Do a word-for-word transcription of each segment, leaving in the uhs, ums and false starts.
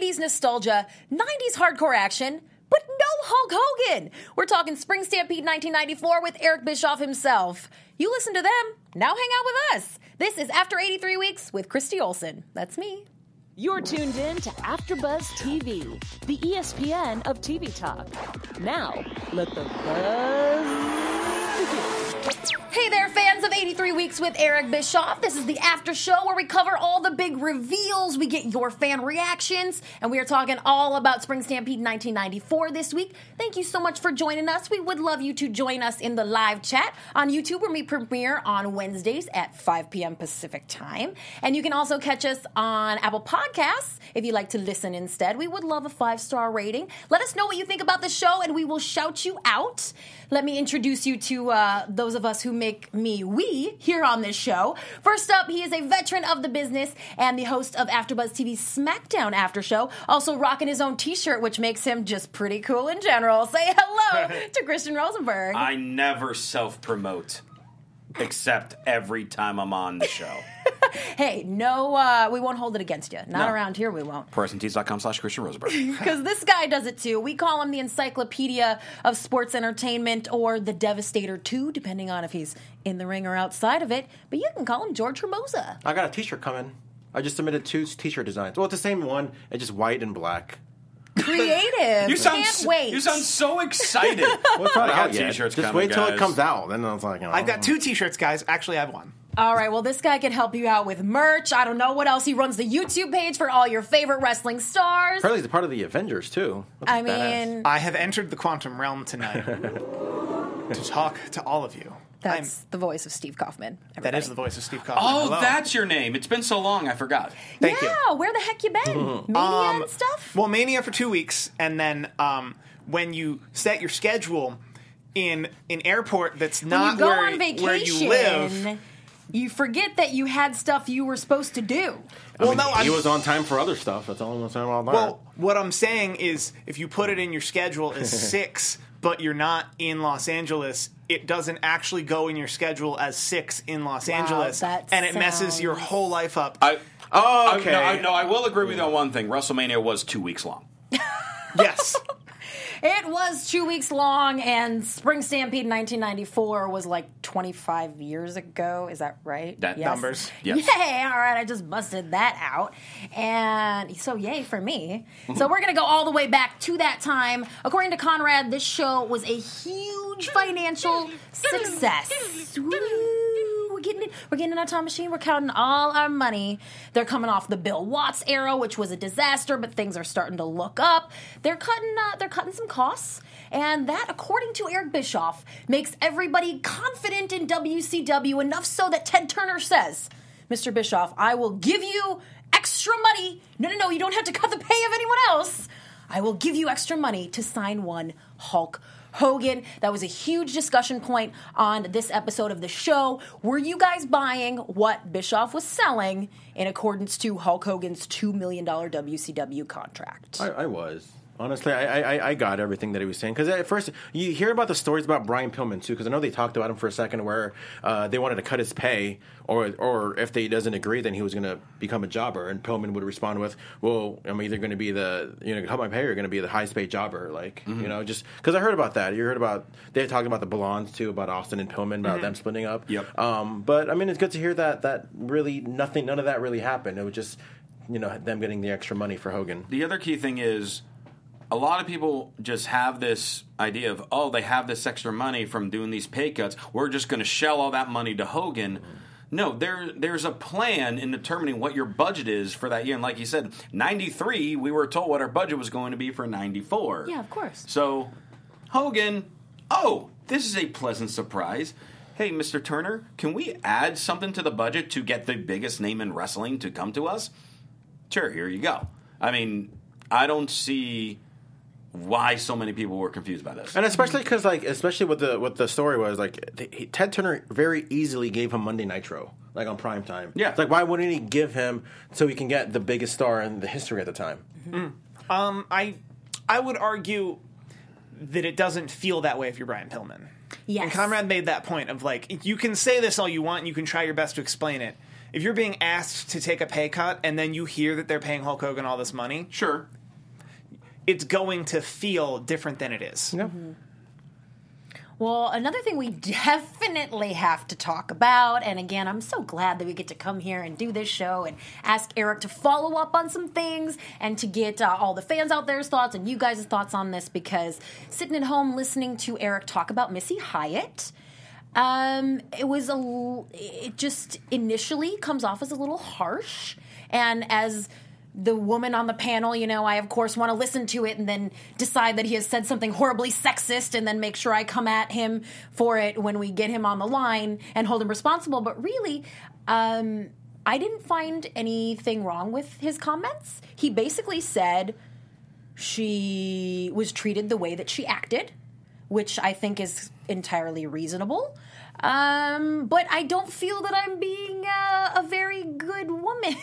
eighties nostalgia, nineties hardcore action, but no Hulk Hogan. We're talking Spring Stampede nineteen ninety-four with Eric Bischoff himself. You listen to them, now hang out with us. This is After eighty-three Weeks with Christy Olson. That's me. You're tuned in to AfterBuzz T V, the E S P N of T V talk. Now, let the buzz begin. Hey there, fans of eighty-three Weeks with Eric Bischoff. This is the after show where we cover all the big reveals. We get your fan reactions, and we are talking all about Spring Stampede nineteen ninety-four this week. Thank you so much for joining us. We would love you to join us in the live chat on YouTube, where we premiere on Wednesdays at five p.m. Pacific time. And you can also catch us on Apple Podcasts if you'd like to listen instead. We would love a five-star rating. Let us know what you think about the show, and we will shout you out. Let me introduce you to uh, those of us who make me we here on this show. First up, he is a veteran of the business and the host of AfterBuzz T V's SmackDown After Show, also rocking his own t-shirt, which makes him just pretty cool in general. Say hello to Christian Rosenberg. I never self-promote, except every time I'm on the show. Hey, no, uh, we won't hold it against you. Not No. around here, we won't. PersonTees.com slash Christian Rosenberg. Because this guy does it too. We call him the Encyclopedia of Sports Entertainment, or the Devastator two, depending on if he's in the ring or outside of it. But you can call him George Hermosa. I got a t-shirt coming. I just submitted two t-shirt designs. Well, it's the same one. It's just white and black. Creative. You sound Can't so, wait. You sound so excited. Well, it's not I got out yet. t-shirts Just coming, wait till guys. it comes out. Then I was like, you know, I've got two t-shirts, guys. Actually, I have one. All right, well, this guy can help you out with merch. I don't know what else. He runs the YouTube page for all your favorite wrestling stars. Apparently, he's a part of the Avengers too. That's I badass. mean, I have entered the quantum realm tonight to talk to all of you. that's the voice of Steve Kaufman. That everybody. is the voice of Steve Kaufman. Oh, Hello. that's your name. It's been so long, I forgot. Thank yeah, you. where the heck you been? Mania Um, and stuff? Well, Mania for two weeks, and then um, when you set your schedule in an airport that's When not you go where, on vacation, where you live. you forget that you had stuff you were supposed to do. I Well, mean, no, he I'm- was on time for other stuff. That's all I'm saying about that. Well, what I'm saying is, if you put it in your schedule as six, but you're not in Los Angeles, it doesn't actually go in your schedule as six in Los Wow, Angeles, that and it messes your sounds- whole life up. I, oh, I- okay. no, I, no, I will agree with you on one thing. WrestleMania was two weeks long. Yes. It was two weeks long, and Spring Stampede nineteen ninety-four was like twenty-five years ago. Is that right? That Yes. numbers. Yes. Yay! All right, I just busted that out. And so, yay for me. So, we're going to go all the way back to that time. According to Conrad, this show was a huge financial success. Woo! We're getting it. We're getting in our time machine. We're counting all our money. They're coming off the Bill Watts era, which was a disaster, but things are starting to look up. They're cutting. Uh, they're cutting some costs, and that, according to Eric Bischoff, makes everybody confident in W C W enough so that Ted Turner says, "Mister Bischoff, I will give you extra money. No, no, no. You don't have to cut the pay of anyone else. I will give you extra money to sign one Hulk Hogan." That was a huge discussion point on this episode of the show. Were you guys buying what Bischoff was selling in accordance to Hulk Hogan's two million dollars W C W contract? I, I was. Honestly, I, I I got everything that he was saying. Because at first, you hear about the stories about Brian Pillman, too, because I know they talked about him for a second where uh, they wanted to cut his pay, or or if they doesn't agree, then he was going to become a jobber. And Pillman would respond with, well, I'm either going to be the, you know, cut my pay, or you're going to be the highest paid jobber. Like, Mm-hmm. you know, just because I heard about that. You heard about, they talked about the Blondes, too, about Austin and Pillman, about them splitting up. Yep. Um, but, I mean, it's good to hear that that really, nothing, none of that really happened. It was just, you know, them getting the extra money for Hogan. The other key thing is, a lot of people just have this idea of, oh, they have this extra money from doing these pay cuts. We're just going to shell all that money to Hogan. No, there there's a plan in determining what your budget is for that year. And like you said, ninety-three, we were told what our budget was going to be for ninety-four. Yeah, of course. So, Hogan, oh, this is a pleasant surprise. Hey, Mister Turner, can we add something to the budget to get the biggest name in wrestling to come to us? Sure, here you go. I mean, I don't see why so many people were confused by this. And especially because, like, especially what the what the story was, like, the, Ted Turner very easily gave him Monday Nitro, like on prime time. Yeah. It's like, why wouldn't he give him so he can get the biggest star in the history at the time? Mm-hmm. Um, I I would argue that it doesn't feel that way if you're Brian Pillman. Yes. And Conrad made that point of, like, you can say this all you want, and you can try your best to explain it, if you're being asked to take a pay cut and then you hear that they're paying Hulk Hogan all this money, Sure. it's going to feel different than it is. Yeah. Mm-hmm. Well, another thing we definitely have to talk about, and again, I'm so glad that we get to come here and do this show and ask Eric to follow up on some things and to get uh, all the fans out there's thoughts and you guys' thoughts on this, because sitting at home listening to Eric talk about Missy Hyatt, um, it was a, l- it just initially comes off as a little harsh, and as the woman on the panel, you know, I of course want to listen to it and then decide that he has said something horribly sexist and then make sure I come at him for it when we get him on the line and hold him responsible. But really, um, I didn't find anything wrong with his comments. He basically said she was treated the way that she acted, which I think is entirely reasonable. Um, but I don't feel that I'm being uh, a very good woman.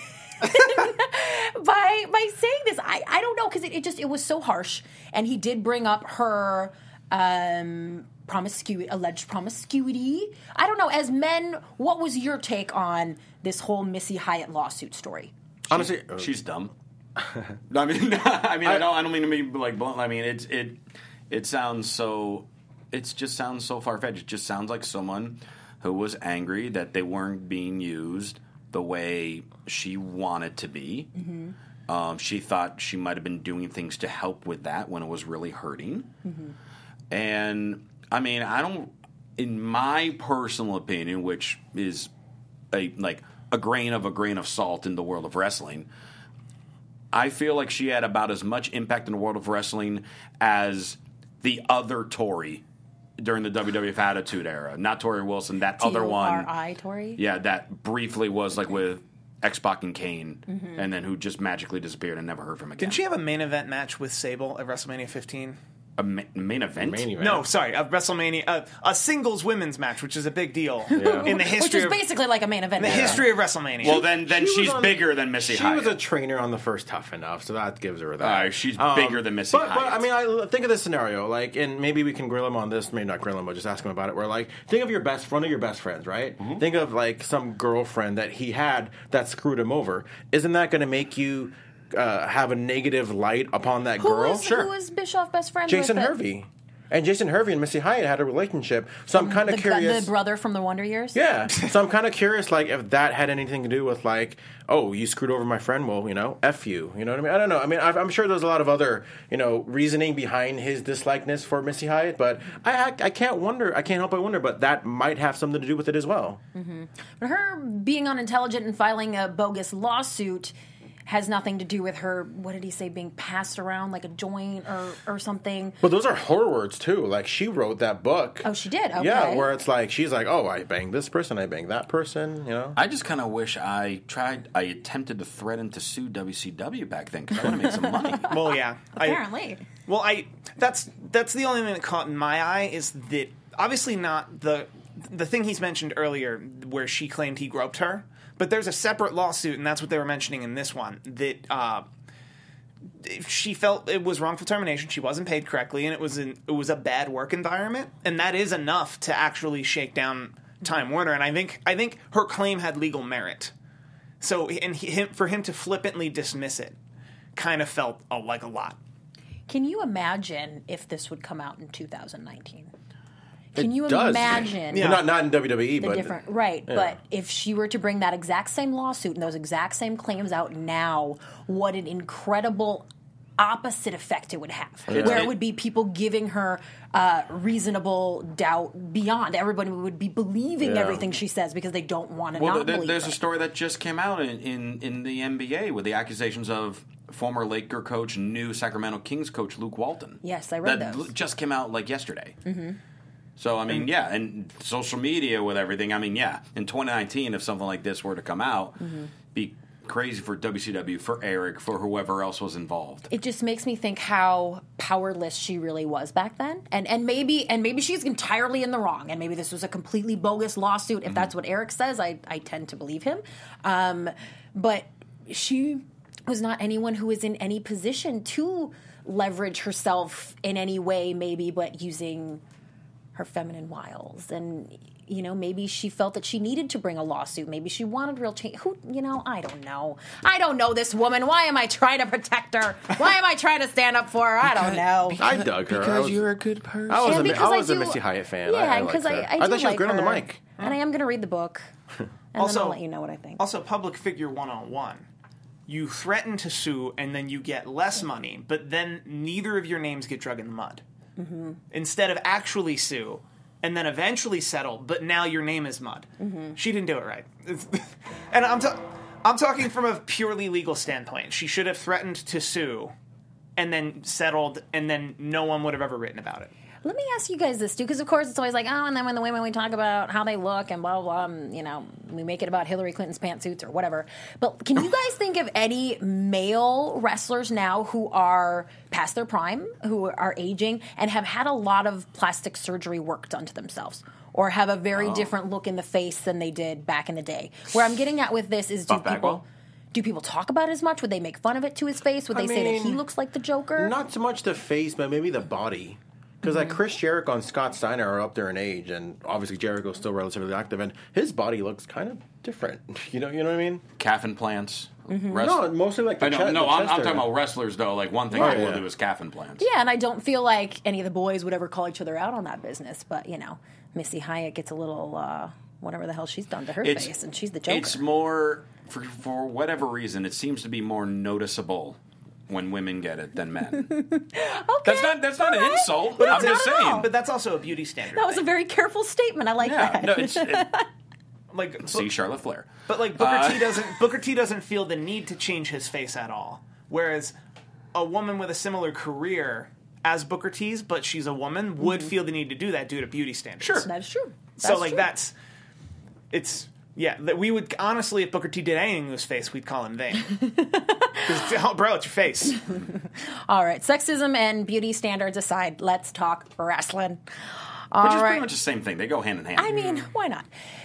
by by saying this, I, I don't know, because it, it just it was so harsh, and he did bring up her um, promiscuity, alleged promiscuity. I don't know. As men, what was your take on this whole Missy Hyatt lawsuit story? Honestly, She's dumb. I mean, I mean, I don't, I don't mean to be like blunt. I mean, it's it, it sounds so. It just sounds so far fetched. It just sounds like someone who was angry that they weren't being used the way she wanted to be. Mm-hmm. Um, she thought she might have been doing things to help with that when it was really hurting. Mm-hmm. And I mean, I don't. In my personal opinion, which is a like a grain of a grain of salt in the world of wrestling, I feel like she had about as much impact in the world of wrestling as the other Tori during the W W F Attitude Era. Not Tori Wilson, that other one. T O R I, Tori? Yeah, that briefly was like with X-Pac and Kane, mm-hmm. and then who just magically disappeared and never heard from again. Didn't she have a main event match with Sable at WrestleMania fifteen? A ma- main event? Main event. No, sorry, a WrestleMania, uh, a singles women's match, which is a big deal Yeah. in the Which history is of basically like a main event. the match. history of WrestleMania. Well, then, then She was she's on- bigger than Missy She Hyatt. was a trainer on the first Tough Enough, so that gives her that. All right, she's bigger than Missy but, Hyatt. But I mean, I think of this scenario, like, and maybe we can grill him on this. Maybe not grill him, but just ask him about it. Where, like, think of your best, one of your best friends, right? Mm-hmm. Think of like some girlfriend that he had that screwed him over. Isn't that going to make you uh, have a negative light upon that Who girl? was, who was Bischoff best friend Jason with? Hervey. And Jason Hervey and Missy Hyatt had a relationship. So I'm kind The, of gu- curious. the brother from the Wonder Years? Yeah. So I'm kind of curious, like, if that had anything to do with, like, oh, you screwed over my friend. Well, you know, F you. You know what I mean? I don't know. I mean, I've, I'm sure there's a lot of other, you know, reasoning behind his dislikeness for Missy Hyatt, but I, I, I can't wonder. I can't help but wonder, but that might have something to do with it as well. Mm-hmm. But her being unintelligent and filing a bogus lawsuit has nothing to do with her, what did he say, being passed around like a joint or, or something. But those are her words, too. Like, she wrote that book. Oh, she did? Okay. Yeah, where it's like, she's like, oh, I banged this person, I banged that person, you know? I just kind of wish I tried, I attempted to threaten to sue W C W back then because I want to make some money. well, yeah, I, Apparently. well, I that's that's the only thing that caught in my eye is that obviously not the the thing he's mentioned earlier where she claimed he groped her. But there's a separate lawsuit, and that's what they were mentioning in this one, that uh, she felt it was wrongful termination. She wasn't paid correctly, and it was an, it was a bad work environment, and that is enough to actually shake down Time Warner. And I think I think her claim had legal merit. So, and he, him, for him to flippantly dismiss it, kind of felt uh, like a lot. Can you imagine if this would come out in two thousand nineteen? Can It you does. imagine? Well, not, not in W W E, The but... different right, yeah. but if she were to bring that exact same lawsuit and those exact same claims out now, what an incredible opposite effect it would have. Yeah. Where it would be people giving her uh, reasonable doubt beyond. Everybody would be believing Yeah. everything she says because they don't want to Well, not there, believe there's it. a story that just came out in, in, in the N B A with the accusations of former Laker coach, new Sacramento Kings coach Luke Walton. Yes, I read that those. l- just came out like yesterday. Mm-hmm. So, I mean, yeah, and social media with everything. I mean, yeah, in twenty nineteen, if something like this were to come out, Mm-hmm. be crazy for W C W, for Eric, for whoever else was involved. It just makes me think how powerless she really was back then, and and maybe and maybe she's entirely in the wrong, and maybe this was a completely bogus lawsuit. If that's what Eric says, I I tend to believe him. Um, but she was not anyone who was in any position to leverage herself in any way, maybe, but using her feminine wiles, and you know, maybe she felt that she needed to bring a lawsuit. Maybe she wanted real change. Who, you know, I don't know. I don't know this woman. Why am I trying to protect her? Why am I trying to stand up for her? I don't know. I dug her. I Because was, you're a good person. I was, And a, because I I was a do- Missy Hyatt fan. Yeah, I, I and because liked I, her. I, do thought she was like great on the her. mic. And I am going to read the book, and Also- then I'll let you know what I think. Also, public figure one-on-one. You threaten to sue, and then you get less money, but then neither of your names get drug in the mud. Mm-hmm. Instead of actually sue, and then eventually settle, but now your name is mud. Mm-hmm. She didn't do it right. And I'm, ta- I'm talking from a purely legal standpoint. She should have threatened to sue, and then settled, and then no one would have ever written about it. Let me ask you guys this too, because of course it's always like, oh, and then when the women we talk about how they look and blah blah blah, and, you know, we make it about Hillary Clinton's pantsuits or whatever. But can you guys think of any male wrestlers now who are past their prime, who are aging, and have had a lot of plastic surgery work done to themselves, or have a very Oh. different look in the face than they did back in the day? Where I'm getting at with this is, do Buff people Bagwell? do people talk about it as much? Would they make fun of it to his face? Would I they say that he mean, looks like the Joker? Not so much the face, but maybe the body. Because like Chris Jericho and Scott Steiner are up there in age, and obviously Jericho's still relatively active, and his body looks kind of different. You know, you know what I mean? Calf implants. Mm-hmm. Rest- No, mostly like the I know, chest- no, the I'm, chest I'm talking area. about wrestlers though. Like one thing Oh, I will yeah. do is calf implants. Yeah, and I don't feel like any of the boys would ever call each other out on that business. But, you know, Missy Hyatt gets a little, uh, whatever the hell she's done to her It's- face, and she's the Joker. It's more for for whatever reason. It seems to be more noticeable when women get it than men. okay, That's not that's not all an right. insult. But I'm it's just not at all. saying. But that's also a beauty standard. That was a thing. very careful statement. I like Yeah, that. no, it's it, like see Charlotte Flair. But like Booker Uh, T doesn't Booker T doesn't feel the need to change his face at all. Whereas a woman with a similar career as Booker T's, but she's a woman, would feel the need to do that due to beauty standards. Sure. That is true. So That's like true. that's it's yeah, that we would honestly, if Booker T did anything to his face, we'd call him vain. 'Cause, bro, it's your face. All right, sexism and beauty standards aside, let's talk wrestling. All Which is right. pretty much the same thing. They go hand in hand. I mean, why not?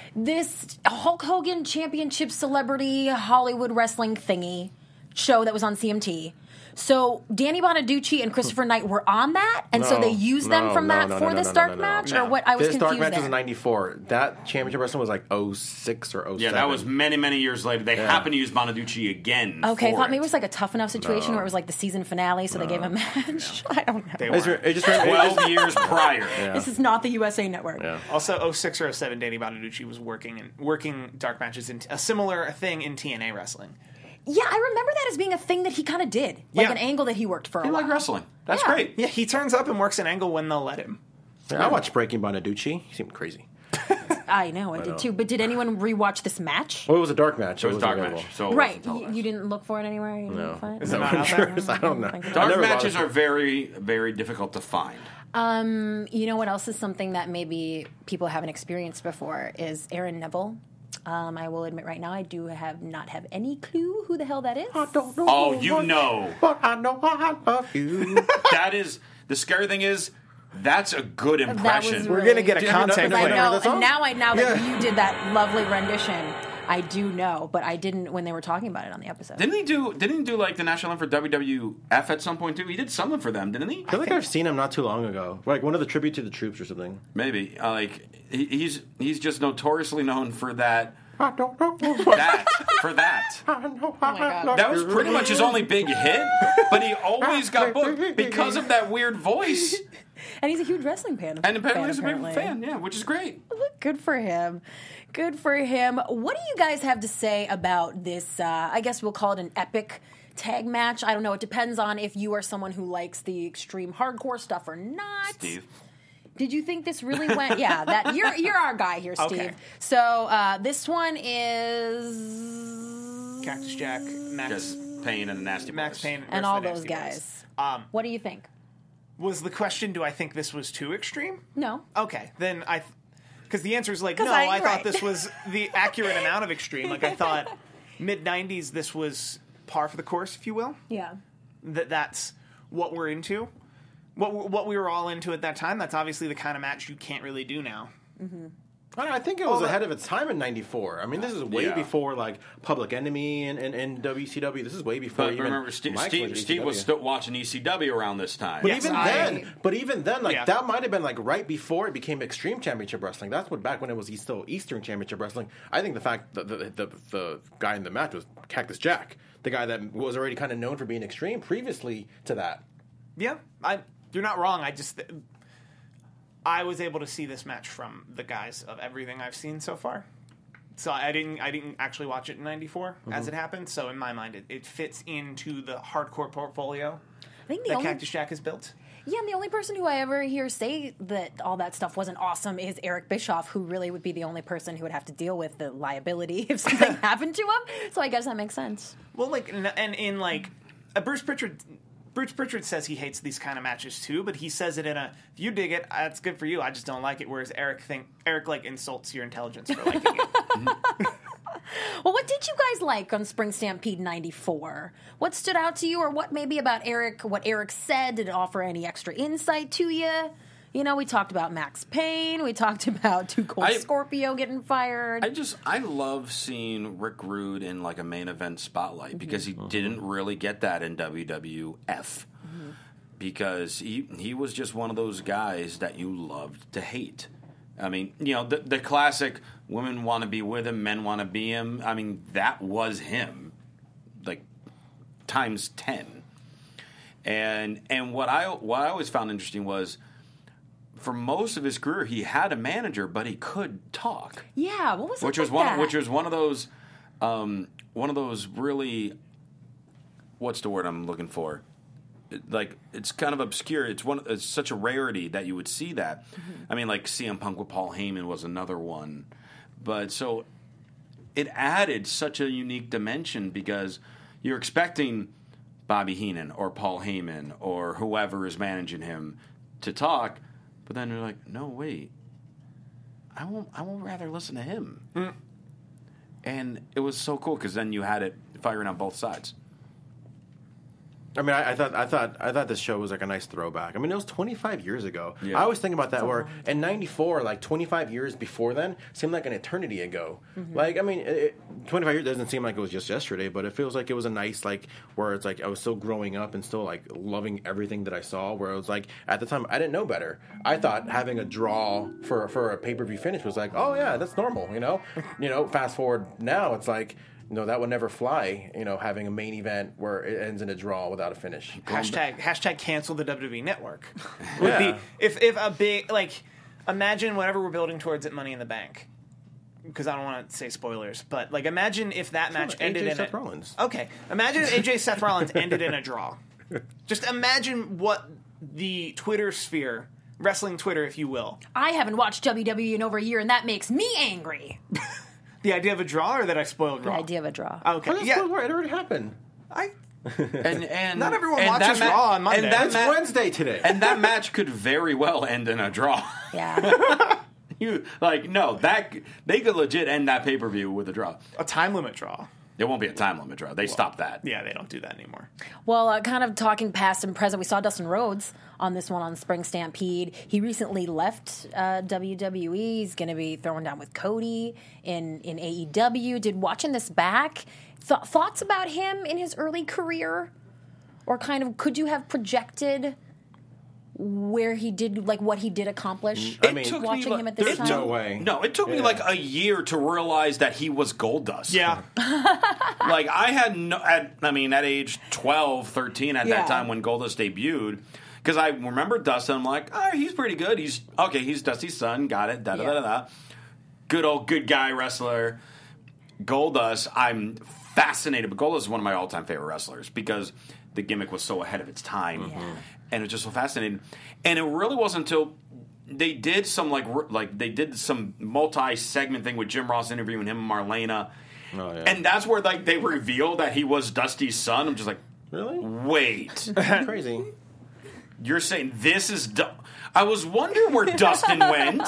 This Hulk Hogan Championship Celebrity Hollywood Wrestling thingy show that was on C M T. So Danny Bonaducci and Christopher Knight were on that, and so No, they used them no, from no, that no, for no, this no, no, dark no, no, match, no. or what? I was This confused dark match there. was in ninety-four. That championship wrestling was like oh six or oh seven. yeah, that was many many years later. They Yeah. happened to use Bonaducci again. Okay, I for thought maybe it it. was like a tough enough situation No. where it was like the season finale, so they gave him a match. I don't know. They It, just- were. it just it twelve just- years prior. This is not the U S A Network. Yeah. Also, oh six or oh seven, Danny Bonaducci was working in, working dark matches in a similar thing in T N A wrestling. Yeah, I remember that as being a thing that he kind of did, like Yeah. an angle that he worked for. He a while. liked wrestling. That's Yeah. great. Yeah, he turns up and works an angle when they'll let him. Yeah, I watched Breaking Bonaducci. He seemed crazy. I know, I did know. too. But did anyone rewatch this match? Well, it was a dark match. It was dark available. match. So it Right, wasn't you, televised. you didn't look for it anywhere. You No. didn't find Is it? it not I'm out sure. there? I don't know. Thank you. I Dark never matches bothered. are very, very difficult to find. Um, you know what else is something that maybe people haven't experienced before is Aaron Neville. Um, I will admit right now I do have not have any clue who the hell that is. I don't know. Oh, you much, know. but I know I love you. That is the scary thing is that's a good That was impression. We're really- gonna get a Do you have content enough- I clip. Never heard know, that song? and now I now that Yeah. you did that lovely rendition, I do know, but I didn't when they were talking about it on the episode. Didn't he do? Didn't he do like the national anthem for W W F at some point too? He did something for them, didn't he? I feel like I've seen him not too long ago, like one of the tribute to the troops or something. Maybe. Uh, like he, he's he's just notoriously known for that. I don't know. That for that. I know my God. love That was you. pretty much his only big hit, but he always got booked because of that weird voice. And he's a huge wrestling fan. And apparently fan, he's a big apparently. fan, yeah, which is great. Good for him. Good for him. What do you guys have to say about this? Uh, I guess we'll call it an epic tag match. I don't know. It depends on if you are someone who likes the extreme hardcore stuff or not. Steve. Did you think this really went? Yeah, that you're you're our guy here, Steve. Okay. So uh, this one is Cactus Jack, Max, Just Payne and a nasty Max Boys. Payne, and versus all the those Nasty guys. Boys. Um, What do you think? was the question? Do I think this was too extreme? No. Okay, then I, because the answer is like 'Cause no. I- I, thought right. this was the accurate amount of extreme. Like I thought, mid nineties, this was par for the course, if you will. Yeah. That that's what we're into. What what we were all into at that time. That's obviously the kind of match you can't really do now. I, don't know, I think it was Oh, ahead of its time in ninety-four. I mean, this is way Yeah. before like Public Enemy and, and, and W C W. This is way before But even remember, Steve, Mike Steve, went to Steve was E C W. still watching E C W around this time. But Yes, even I- then, but even then, like Yeah. that might have been like right before it became Extreme Championship Wrestling. That's what back when it was e- still Eastern Championship Wrestling. I think the fact that the, the the guy in the match was Cactus Jack, the guy that was already kind of known for being extreme previously to that. Yeah, I. You're not wrong. I just. I was able to see this match from the guys of everything I've seen so far. So I didn't. I didn't actually watch it in ninety-four Mm-hmm. as it happened. So in my mind, it, it fits into the hardcore portfolio I think the that only Cactus Jack has built. yeah, and the only person who I ever hear say that all that stuff wasn't awesome is Eric Bischoff, who really would be the only person who would have to deal with the liability if something happened to him. So I guess that makes sense. Well, like, and, and in like, uh, Bruce Pritchard. Bruce Pritchard says he hates these kind of matches too, but he says it in a, if you dig it, that's good for you. I just don't like it. Whereas Eric think Eric like insults your intelligence for liking it. Well, what did you guys like on Spring Stampede ninety-four? What stood out to you, or what maybe about Eric, what Eric said? Did it offer any extra insight to you? You know, we talked about Max Payne. We talked about Too Cold I- Scorpio getting fired. I just I love seeing Rick Rude in like a main event spotlight because he didn't really get that in W W F. Because he he was just one of those guys that you loved to hate. I mean, you know, the the classic women want to be with him, men want to be him. I mean, that was him. Like times ten. And and what I what I always found interesting was for most of his career, he had a manager, but he could talk, yeah, what was which up was with one, that? which was one of those, um, one of those really, what's the word I'm looking for? It- Like it's kind of obscure. It's one. It's such a rarity that you would see that. I mean, like C M Punk with Paul Heyman was another one, but so it added such a unique dimension because you're expecting Bobby Heenan or Paul Heyman or whoever is managing him to talk. But then you're like, no, wait. I won't. I won't rather listen to him. And it was so cool because then you had it firing on both sides. I mean, I, I thought, I thought, I thought this show was like a nice throwback. I mean, it was twenty-five years ago. Yeah. I always think about that. Where in ninety-four, like twenty-five years before then, seemed like an eternity ago. Like, I mean, it, it, twenty-five years doesn't seem like it was just yesterday, but it feels like it was a nice, like, where it's like I was still growing up and still like loving everything that I saw. Where it was like at the time I didn't know better. I thought having a draw for for a pay per view finish was like, oh yeah, that's normal. You know, you know. Fast forward now, it's like. No, that would never fly, you know, having a main event where it ends in a draw without a finish. Hashtag hashtag cancel the W W E network. Would Yeah. be if if a big like imagine whatever we're building towards at Money in the Bank. Because I don't want to say spoilers, but like imagine if that match A J ended in Seth a, Rollins. Okay, imagine if A J Seth Rollins ended in a draw. Just imagine what the Twitter sphere, wrestling Twitter, if you will, I haven't watched W W E in over a year, and that makes me angry. the idea of a draw, or that I spoiled The Raw. idea of a draw. Okay, Oh, that's yeah, yeah. It already happened. I And and Not everyone and watches that Raw on Monday. And that It's ma- Wednesday today. and that match could very well end in a draw. Yeah. You like no that they could legit end that pay per view with a draw. a time limit draw. It won't be a time limit draw. They stopped that. Yeah, they don't do that anymore. Well, uh, kind of talking past and present, we saw Dustin Rhodes on this one on Spring Stampede. He recently left uh, W W E. He's going to be throwing down with Cody in, in A E W. Did watching this back, th- thoughts about him in his early career? Or kind of, could you have projected where he did, like what he did accomplish I mean, took me watching like- him at this it time? took- No way. No, it took me Yeah. like a year to realize that he was Goldust. Yeah, Like I had no, at, I mean, at age twelve, thirteen at Yeah. that time when Goldust debuted, because I remember Dustin. I'm like, oh, he's pretty good. He's okay. He's Dusty's son. Got it. Da da da da. da. Good old good guy wrestler. Goldust. I'm fascinated, but Goldust is one of my all time favorite wrestlers because the gimmick was so ahead of its time, Yeah. and it was just so fascinating. And it really wasn't until they did some like r- like they did some multi segment thing with Jim Ross interviewing him and Marlena. Oh, yeah. And that's where like they revealed that he was Dusty's son. I'm just like, Really? wait, Crazy. you're saying this is? Du- I was wondering where Dustin went.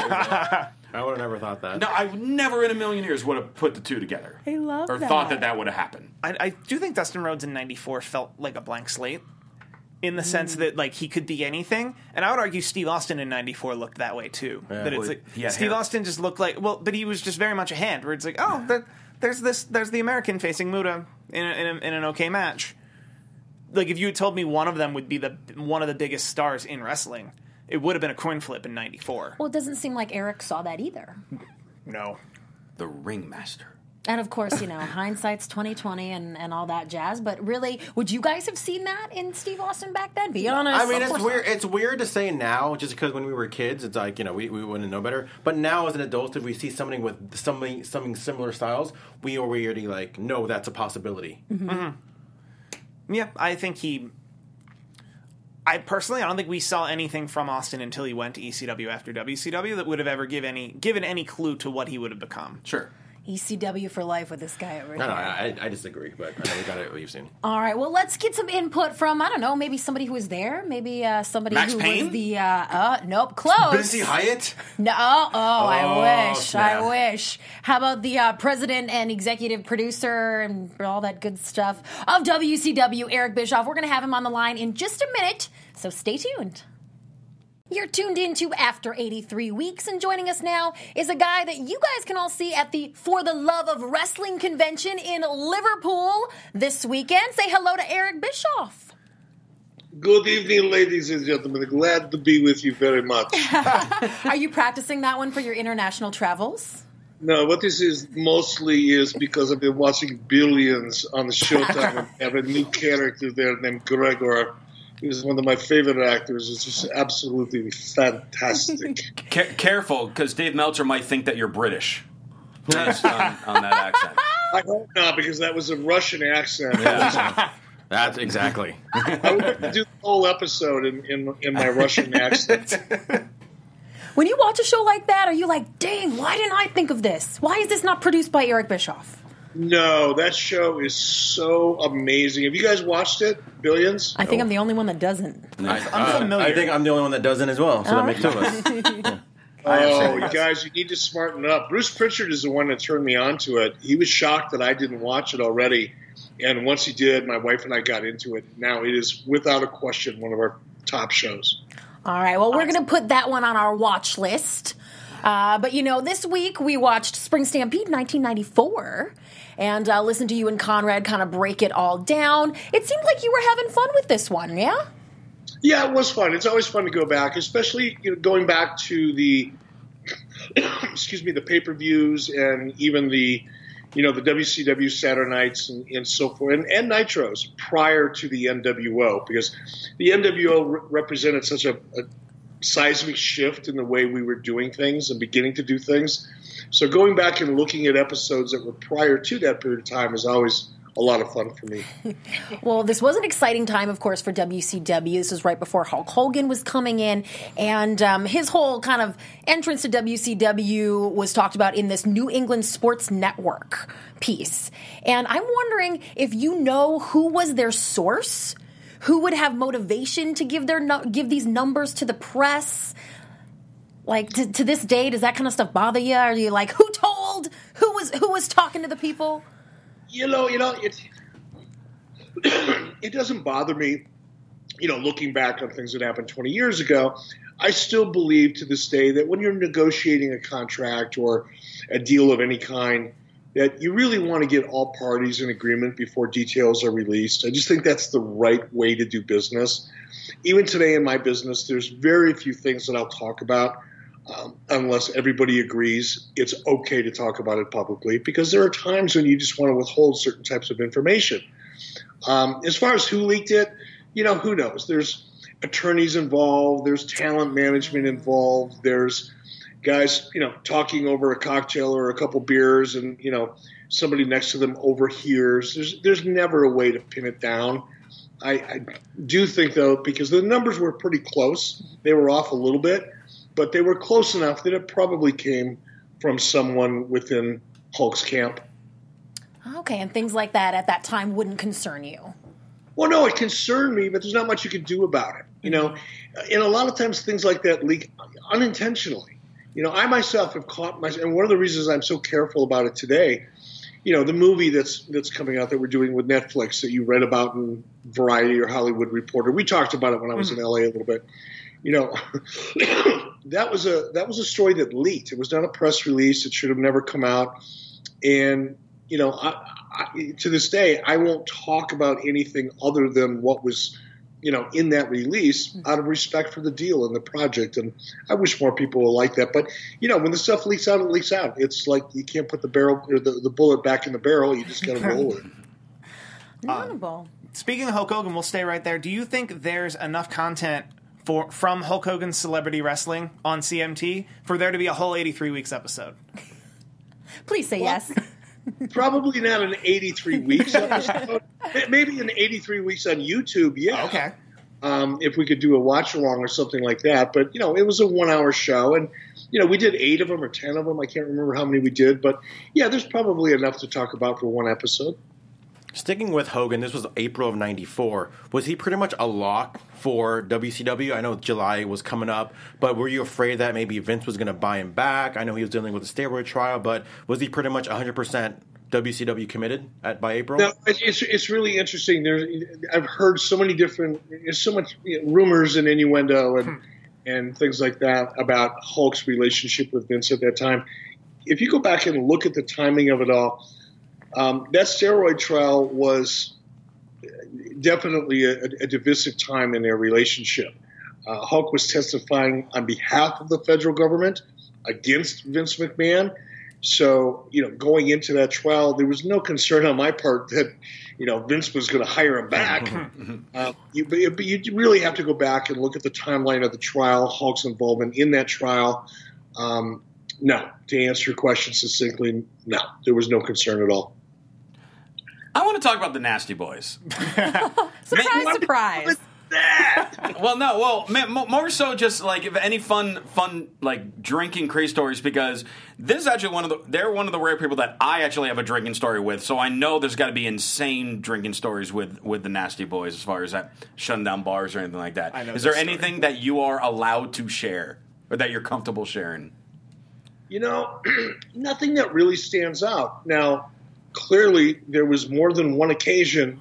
I would have never thought that. No, I never in a million years would have put the two together. I love or that. thought that that would have happened. I, I do think Dustin Rhodes in ninety-four felt like a blank slate. in the sense that like he could be anything. And I would argue Steve Austin in ninety-four looked that way too. Yeah. that it's Well, like he had Steve hair. Austin just looked like well, but he was just very much a hand. Where it's like, oh, there, there's this, there's the American facing Muta in, a, in, a, in an okay match. Like if you had told me one of them would be the one of the biggest stars in wrestling, it would have been a coin flip in ninety-four. Well, it doesn't seem like Eric saw that either. No. The ringmaster. And of course, you know, hindsight's twenty twenty and, and all that jazz. But really, would you guys have seen that in Steve Austin back then? Be honest. I mean, Of it's course weird. not. It's weird to say now, just because when we were kids, it's like you know we, we wouldn't know better. But now, as an adult, if we see something with something something similar styles, we already like know that's a possibility. Mm-hmm. Yeah, I think he. I personally, I don't think we saw anything from Austin until he went to E C W after W C W that would have ever give any given any clue to what he would have become. Sure. E C W for life with this guy over No, here. no, I, I disagree, but I know we got it. What you've seen. All right, well, let's get some input from, I don't know, maybe somebody who was there, maybe uh, somebody Max who Payne? was the, uh, uh, nope, close. Busy Hyatt? No, oh, Oh, I wish, snap. I wish. How about the uh, president and executive producer and all that good stuff of W C W, Eric Bischoff? We're going to have him on the line in just a minute, so stay tuned. You're tuned into After eighty-three Weeks, and joining us now is a guy that you guys can all see at the For the Love of Wrestling convention in Liverpool this weekend. Say hello to Eric Bischoff. Good evening, ladies and gentlemen. Glad to be with you very much. Are you practicing that one for your international travels? No, what this is mostly is because I've been watching Billions on the Showtime and have a new character there named Gregor. He's one of my favorite actors. It's just absolutely fantastic. Ca- careful, because Dave Meltzer might think that you're British based on, on that accent. I hope not, because that was a Russian accent. That's exactly. I would like to do the whole episode in, in, in my Russian accent. When you watch a show like that, are you like, dang, why didn't I think of this? Why is this not produced by Eric Bischoff? No, that show is so amazing. Have you guys watched it, Billions? I think I'm the only one that doesn't. I, I'm familiar. I think I'm the only one that doesn't as well. So that makes two of us. Oh, you guys, you need to smarten up. Bruce Pritchard is the one that turned me on to it. He was shocked that I didn't watch it already. And once he did, my wife and I got into it. Now it is, without a question, one of our top shows. All right, well, we're going to put that one on our watch list. Uh, but, you know, this week we watched Spring Stampede nineteen ninety-four and uh, listened to you and Conrad kind of break it all down. It seemed like you were having fun with this one, yeah? Yeah, it was fun. It's always fun to go back, especially you know, going back to the, excuse me, the pay-per-views and even the, you know, the W C W Saturday nights and, and so forth, and, and Nitros prior to the N W O, because the N W O re- represented such a, a seismic shift in the way we were doing things and beginning to do things. So going back and looking at episodes that were prior to that period of time is always a lot of fun for me. Well, this was an exciting time, of course, for W C W. This was right before Hulk Hogan was coming in, and um, his whole kind of entrance to W C W was talked about in this New England Sports Network piece. And I'm wondering if you know who was their source, who would have motivation to give their no- give these numbers to the press. Like to, to this day, does that kind of stuff bother you? Are you like, who told? Who was who was talking to the people? You know, you know, it it doesn't bother me, you know, looking back on things that happened twenty years ago. I still believe to this day that when you're negotiating a contract or a deal of any kind, that you really want to get all parties in agreement before details are released. I just think that's the right way to do business. Even today in my business, there's very few things that I'll talk about Um, unless everybody agrees it's okay to talk about it publicly, because there are times when you just want to withhold certain types of information. Um, as far as who leaked it, you know, who knows? There's attorneys involved. There's talent management involved. There's guys, you know, talking over a cocktail or a couple beers and, you know, somebody next to them overhears. There's, there's never a way to pin it down. I, I do think, though, because the numbers were pretty close, they were off a little bit, but they were close enough that it probably came from someone within Hulk's camp. Okay, and things like that at that time wouldn't concern you. Well, no, it concerned me, but there's not much you can do about it. You know, and a lot of times things like that leak unintentionally. You know, I myself have caught myself, and one of the reasons I'm so careful about it today you know, the movie that's that's coming out that we're doing with Netflix that you read about in Variety or Hollywood Reporter. We talked about it when I was mm-hmm. in L A a little bit. You know, that was a that was a story that leaked. It was not a press release. It should have never come out. And you know, I, I, to this day, I won't talk about anything other than what was, you know, in that release out of respect for the deal and the project. And I wish more people were like that. But, you know, when the stuff leaks out, it leaks out. It's like you can't put the barrel or the, the bullet back in the barrel. You just got to roll it. Notable. Um, speaking of Hulk Hogan, we'll stay right there. Do you think there's enough content for from Hulk Hogan's Celebrity Wrestling on C M T for there to be a whole eighty-three weeks episode? Please say well, yes. Probably not an eighty-three weeks episode. Maybe an eighty-three weeks on YouTube, yeah. Okay. Um, if we could do a watch along or something like that. But, you know, it was a one hour show. And, you know, we did eight of them or ten of them. I can't remember how many we did. But, yeah, there's probably enough to talk about for one episode. Sticking with Hogan, this was April of ninety-four. Was he pretty much a lock for W C W? I know July was coming up, but were you afraid that maybe Vince was going to buy him back? I know he was dealing with a steroid trial, but was he pretty much one hundred percent W C W committed at by April? No, it's it's really interesting. There's I've heard so many different, there's so much you know, rumors and innuendo and and things like that about Hulk's relationship with Vince at that time. If you go back and look at the timing of it all, um, that steroid trial was definitely a, a divisive time in their relationship. Uh, Hulk was testifying on behalf of the federal government against Vince McMahon. So, you know, going into that trial, there was no concern on my part that, you know, Vince was going to hire him back. uh, you, but you really have to go back and look at the timeline of the trial, Hulk's involvement in that trial. Um, no, to answer your question succinctly, no, there was no concern at all. I want to talk about the Nasty Boys. Surprise, surprise. Well, no, well, more so just like if any fun, fun like drinking crazy stories, because this is actually one of the they're one of the rare people that I actually have a drinking story with. So I know there's got to be insane drinking stories with with the Nasty Boys as far as that shutting down bars or anything like that. I know is there story. anything that you are allowed to share or that you're comfortable sharing? You know, nothing that really stands out. Now, clearly, there was more than one occasion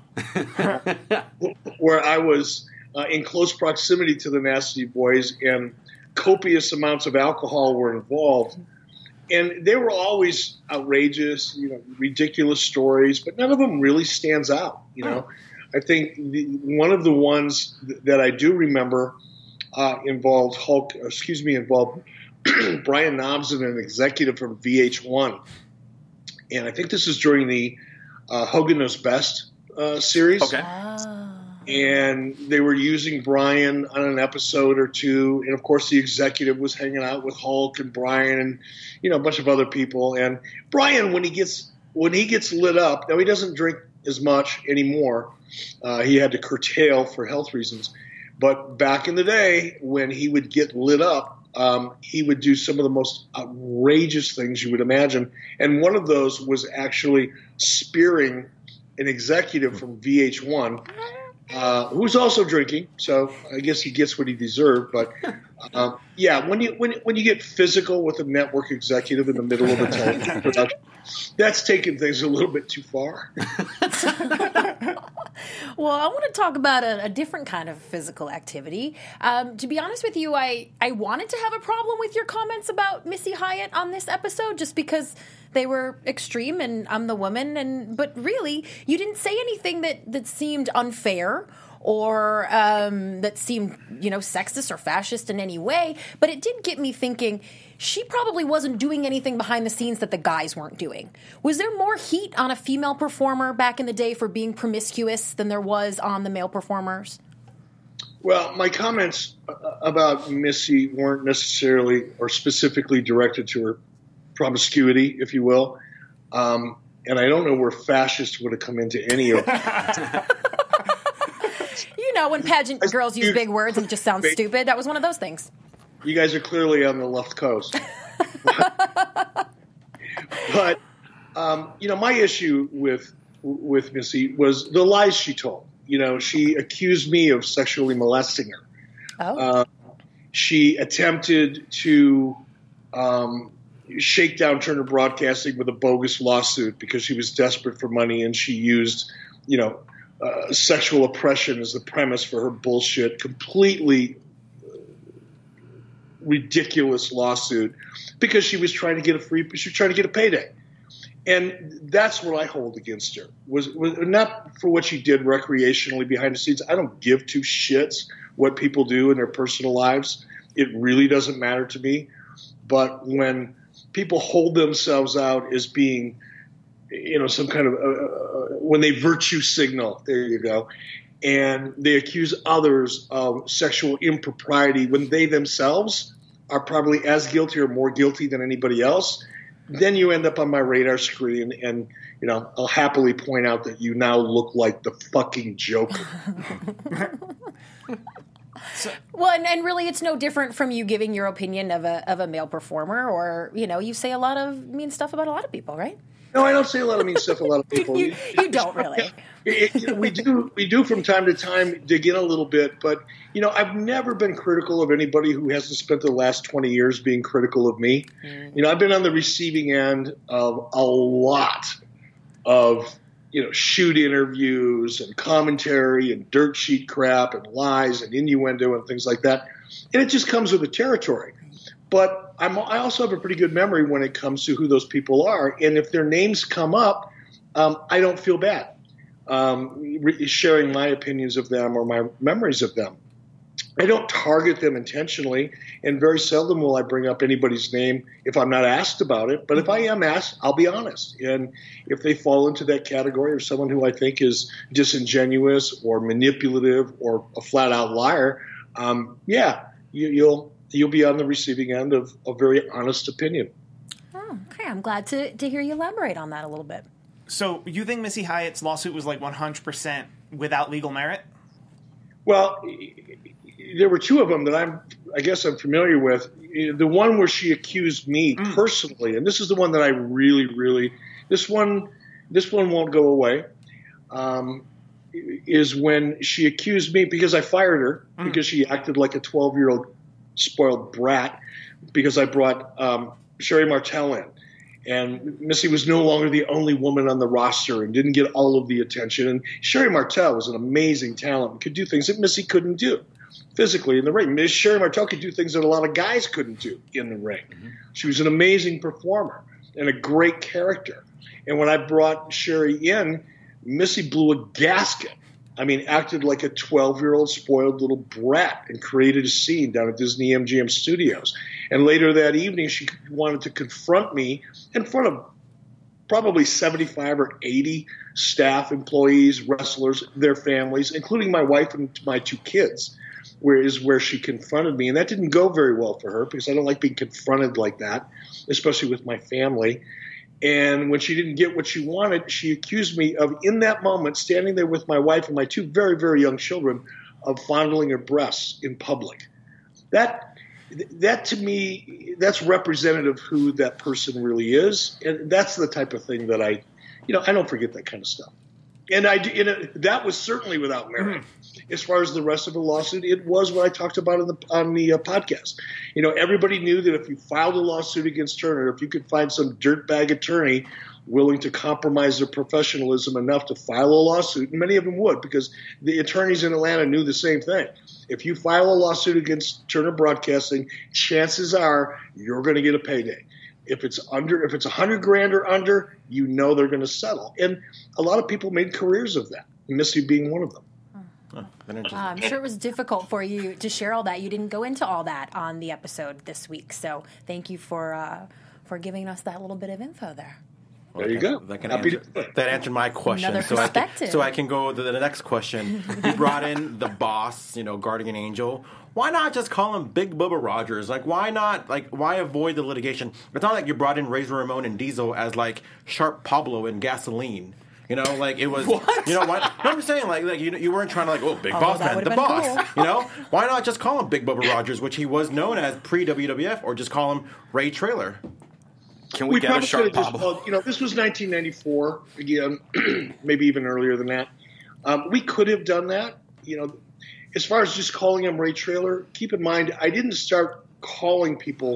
where I was uh, in close proximity to the Nasty Boys, and copious amounts of alcohol were involved. And they were always outrageous, you know, ridiculous stories, but none of them really stands out. You know, I think the, one of the ones th- that I do remember uh, involved Hulk. Excuse me, involved Brian Knobs and an executive from V H one. And I think this is during the uh, Hogan Knows Best uh, series. Okay. Oh. And they were using Brian on an episode or two. And, of course, the executive was hanging out with Hulk and Brian and, you know, a bunch of other people. And Brian, when he gets when he gets lit up, now he doesn't drink as much anymore. Uh, he had to curtail for health reasons. But back in the day, when he would get lit up, Um, he would do some of the most outrageous things you would imagine. And one of those was actually spearing an executive from V H one uh, who was also drinking. So I guess he gets what he deserved. But uh, yeah, when you when when you get physical with a network executive in the middle of a television production, that's taking things a little bit too far. Well, I want to talk about a, a different kind of physical activity. Um, to be honest with you, I, I wanted to have a problem with your comments about Missy Hyatt on this episode just because they were extreme and I'm the woman. And but really, you didn't say anything that, that seemed unfair or um, that seemed, you know, sexist or fascist in any way. But it did get me thinking, she probably wasn't doing anything behind the scenes that the guys weren't doing. Was there more heat on a female performer back in the day for being promiscuous than there was on the male performers? Well, my comments about Missy weren't necessarily or specifically directed to her promiscuity, if you will. Um, and I don't know where fascist would have come into any of You know, when pageant girls use big words and it just sounds stupid. That was one of those things. You guys are clearly on the left coast. But, um, you know, my issue with with Missy was the lies she told. You know, she accused me of sexually molesting her. Oh. Uh, she attempted to, um, shakedown Turner Broadcasting with a bogus lawsuit because she was desperate for money and she used, you know, uh, sexual oppression as the premise for her bullshit, completely ridiculous lawsuit because she was trying to get a free, she was trying to get a payday. And that's what I hold against her, was, was not for what she did recreationally behind the scenes. I don't give two shits what people do in their personal lives. It really doesn't matter to me. But when people hold themselves out as being, you know, some kind of, uh, uh, when they virtue signal, there you go, and they accuse others of sexual impropriety when they themselves are probably as guilty or more guilty than anybody else, then you end up on my radar screen, and, you know, I'll happily point out that you now look like the fucking Joker. So, well, and, and really, it's no different from you giving your opinion of a of a male performer, or, you know, you say a lot of mean stuff about a lot of people, right? No, I don't say a lot of mean stuff. A lot of people. you, you don't really. It, it, we do. We do from time to time dig in a little bit, but you know, I've never been critical of anybody who hasn't spent the last twenty years being critical of me. Mm. You know, I've been on the receiving end of a lot of, you know, shoot interviews and commentary and dirt sheet crap and lies and innuendo and things like that, and it just comes with the territory. But I'm, I also have a pretty good memory when it comes to who those people are. And if their names come up, um, I don't feel bad um, re- sharing my opinions of them or my memories of them. I don't target them intentionally, and very seldom will I bring up anybody's name if I'm not asked about it. But if I am asked, I'll be honest. And if they fall into that category of someone who I think is disingenuous or manipulative or a flat-out liar, um, yeah, you, you'll – you'll be on the receiving end of a very honest opinion. Oh, okay. I'm glad to, to hear you elaborate on that a little bit. So you think Missy Hyatt's lawsuit was like one hundred percent without legal merit? Well, there were two of them that I'm, I guess I'm familiar with. The one where she accused me mm. personally, and this is the one that I really, really, this one, this one won't go away, um, is when she accused me because I fired her mm. because she acted like a twelve-year-old spoiled brat because I brought um, Sherry Martel in. And Missy was no longer the only woman on the roster and didn't get all of the attention. And Sherry Martel was an amazing talent and could do things that Missy couldn't do physically in the ring. Miss Sherry Martel could do things that a lot of guys couldn't do in the ring. Mm-hmm. She was an amazing performer and a great character. And when I brought Sherry in, Missy blew a gasket. I mean, acted like a twelve-year-old spoiled little brat and created a scene down at Disney M G M Studios. And later that evening, she wanted to confront me in front of probably seventy-five or eighty staff, employees, wrestlers, their families, including my wife and my two kids, where is where she confronted me. And that didn't go very well for her because I don't like being confronted like that, especially with my family. And when she didn't get what she wanted, she accused me of, in that moment, standing there with my wife and my two very, very young children, of fondling her breasts in public. That, that to me, that's representative of who that person really is. And that's the type of thing that I, you know, I don't forget that kind of stuff. And I, you know, that was certainly without merit. As far as the rest of the lawsuit, it was what I talked about on the on the uh, podcast. You know, everybody knew that if you filed a lawsuit against Turner, if you could find some dirtbag attorney willing to compromise their professionalism enough to file a lawsuit, and many of them would, because the attorneys in Atlanta knew the same thing. If you file a lawsuit against Turner Broadcasting, chances are you're going to get a payday. If it's under, if it's a hundred grand or under, you know they're going to settle. And a lot of people made careers of that, Missy being one of them. Uh, I'm sure it was difficult for you to share all that. You didn't go into all that on the episode this week, so thank you for uh, for giving us that little bit of info there. There you go. That, can answer, that answered my question. Another so perspective. I can, so I can go to the next question. You brought in the boss, you know, Guardian Angel. Why not just call him Big Bubba Rogers? Like, why not? Like, why avoid the litigation? It's not like you brought in Razor Ramon and Diesel as like Sharp Pablo and Gasoline. You know, like it was. What? You know, why, no, I'm saying like, like you, you weren't trying to like, oh, Big oh, Boss Man, the boss. Cool. You know, why not just call him Big Bubba Rogers, which he was known as pre W W F, or just call him Ray Trailer? Can we, we get a Sharp Pablo? Called, you know, this was nineteen ninety-four. Again, maybe even earlier than that. Um, we could have done that. You know, as far as just calling him Ray Trailer, keep in mind I didn't start calling people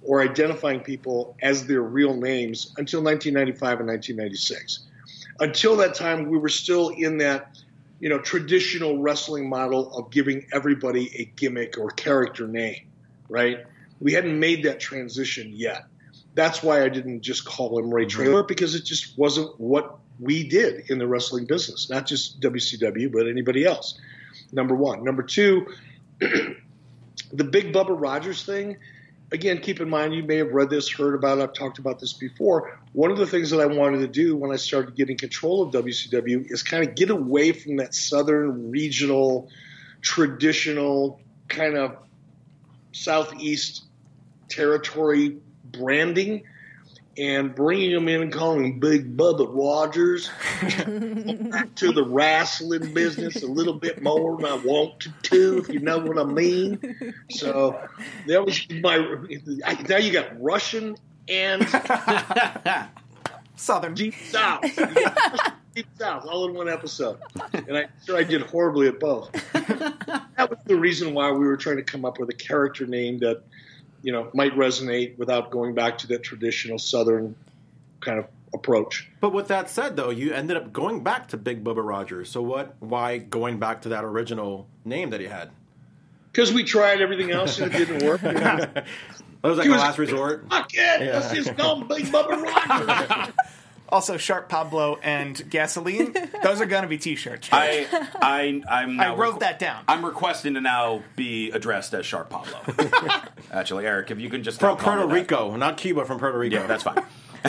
or identifying people as their real names until nineteen ninety-five and nineteen ninety-six. Until that time, we were still in that, you know, traditional wrestling model of giving everybody a gimmick or character name, right? We hadn't made that transition yet. That's why I didn't just call him Ray Traylor, because it just wasn't what we did in the wrestling business, not just W C W, but anybody else. Number one. Number two, the Big Bubba Rogers thing, again, keep in mind, you may have read this, heard about it, I've talked about this before. One of the things that I wanted to do when I started getting control of W C W is kind of get away from that southern, regional, traditional, kind of southeast territory branding and bringing them in and calling him Big Bubba Rogers back to the wrestling business a little bit more than I want to, if you know what I mean. So that was my. Now you got Russian and Southern Deep South, Deep South, all in one episode, and I'm sure I did horribly at both. That was the reason why we were trying to come up with a character name that, you know, might resonate without going back to that traditional Southern kind of approach. But with that said, though, you ended up going back to Big Bubba Rogers. So what? Why going back to that original name that he had? Because we tried everything else and it didn't work. That was like He a was- last resort. Fuck it, let's just call him Big Bubba Rogers. Also, Sharp Pablo and Gasoline. Those are going to be T-shirts. I, I, I'm I now wrote requ- that down. I'm requesting to now be addressed as Sharp Pablo. Actually, Eric, if you can just From now call me Puerto that. Rico, not Cuba, from Puerto Rico. Yeah, that's fine.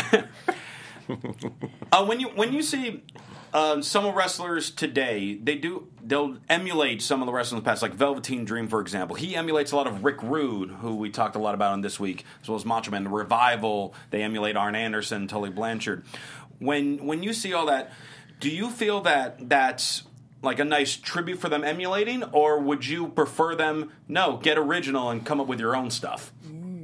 uh, when you when you see uh, some of wrestlers today, they do they'll emulate some of the wrestlers in the past, like Velveteen Dream, for example. He emulates a lot of Rick Rude, who we talked a lot about on this week, as well as Macho Man. The Revival, they emulate Arn Anderson, Tully Blanchard. When when you see all that, do you feel that that's like a nice tribute for them emulating, or would you prefer them, no, get original and come up with your own stuff?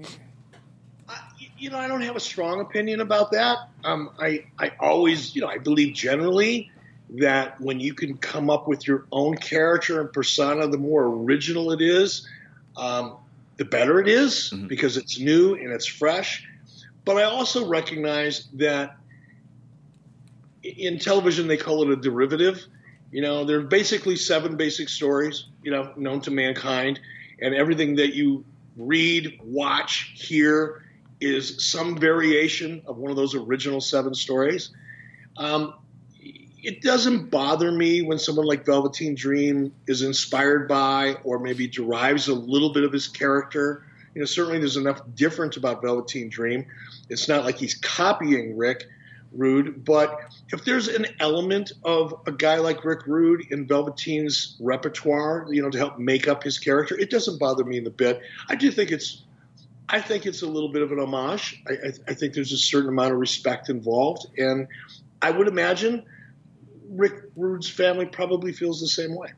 You know, I don't have a strong opinion about that. Um, I, I always, you know, I believe generally that when you can come up with your own character and persona, the more original it is, um, the better it is, Mm-hmm. because it's new and it's fresh. But I also recognize that in television they call it a derivative. You know, there are basically seven basic stories, you know, known to mankind, and everything that you read, watch, hear is some variation of one of those original seven stories. Um, it doesn't bother me when someone like Velveteen Dream is inspired by or maybe derives a little bit of his character. You know, certainly there's enough different about Velveteen Dream. It's not like he's copying Rick Rude, but if there's an element of a guy like Rick Rude in Velveteen's repertoire, you know, to help make up his character, it doesn't bother me in the bit. I do think it's I think it's a little bit of an homage. I, I, I think there's a certain amount of respect involved, and I would imagine Rick Rude's family probably feels the same way.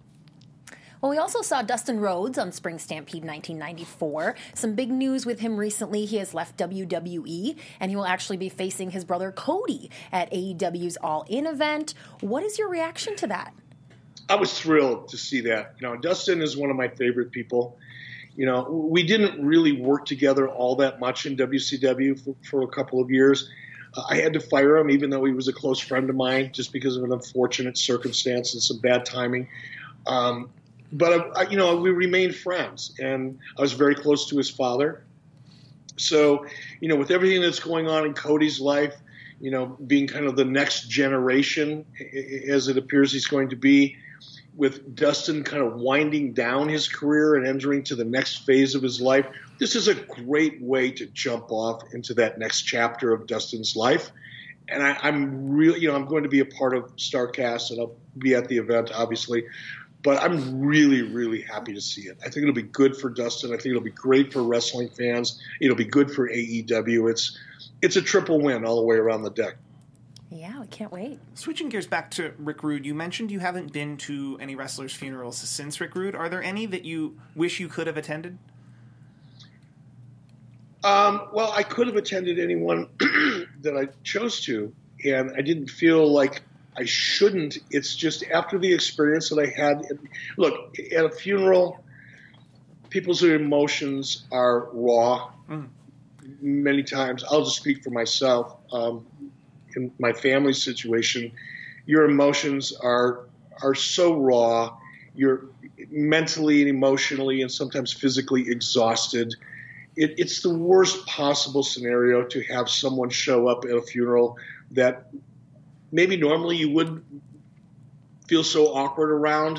Well, we also saw Dustin Rhodes on Spring Stampede nineteen ninety-four. Some big news with him recently. He has left W W E, and he will actually be facing his brother Cody at A E W's All In event. What is your reaction to that? I was thrilled to see that. You know, Dustin is one of my favorite people. You know, we didn't really work together all that much in W C W for, for a couple of years. Uh, I had to fire him, even though he was a close friend of mine, just because of an unfortunate circumstance and some bad timing. Um, but, I, you know, we remained friends, and I was very close to his father. So, you know, with everything that's going on in Cody's life, you know, being kind of the next generation, as it appears he's going to be, with Dustin kind of winding down his career and entering to the next phase of his life, this is a great way to jump off into that next chapter of Dustin's life. And I, I'm really, you know, I'm going to be a part of StarCast, and I'll be at the event, obviously. But I'm really, really happy to see it. I think it'll be good for Dustin. I think it'll be great for wrestling fans. It'll be good for A E W. It's it's a triple win all the way around the deck. Yeah, we can't wait. Switching gears back to Rick Rude, you mentioned you haven't been to any wrestlers' funerals since Rick Rude. Are there any that you wish you could have attended? Um, well, I could have attended anyone that I chose to, and I didn't feel like I shouldn't. It's just after the experience that I had. Look, at a funeral, people's emotions are raw. Mm. many times. I'll just speak for myself. Um, in my family situation, your emotions are are so raw. You're mentally and emotionally and sometimes physically exhausted. It, it's the worst possible scenario to have someone show up at a funeral that maybe normally you wouldn't feel so awkward around.